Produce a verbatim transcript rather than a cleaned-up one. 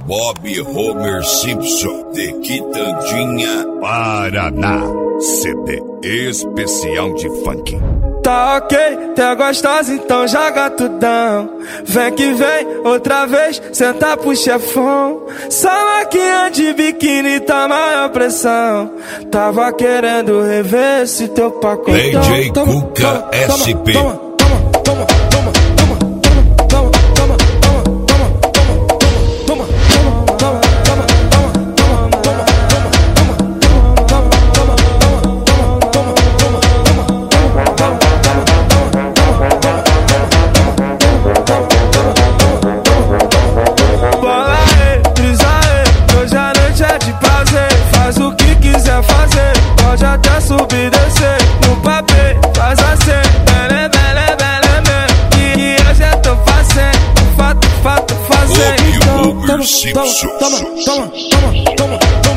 Bob Homer Simpson, de Quitandinha, Paraná. C D especial de funk. Tá ok, tá gostosa, então joga tudão. Vem que vem, outra vez, senta pro chefão. Só maquinha de biquíni tá maior pressão. Tava querendo rever esse teu pacotão. D J Cuca S P. Toma, toma, toma, toma. Pode até subir e descer no papel, faz assim, bele, bele, bele, bele. E hoje eu tô fazendo, fato, fato, fazendo. Bob Homer Simpson. Toma, toma, toma, toma, toma, toma.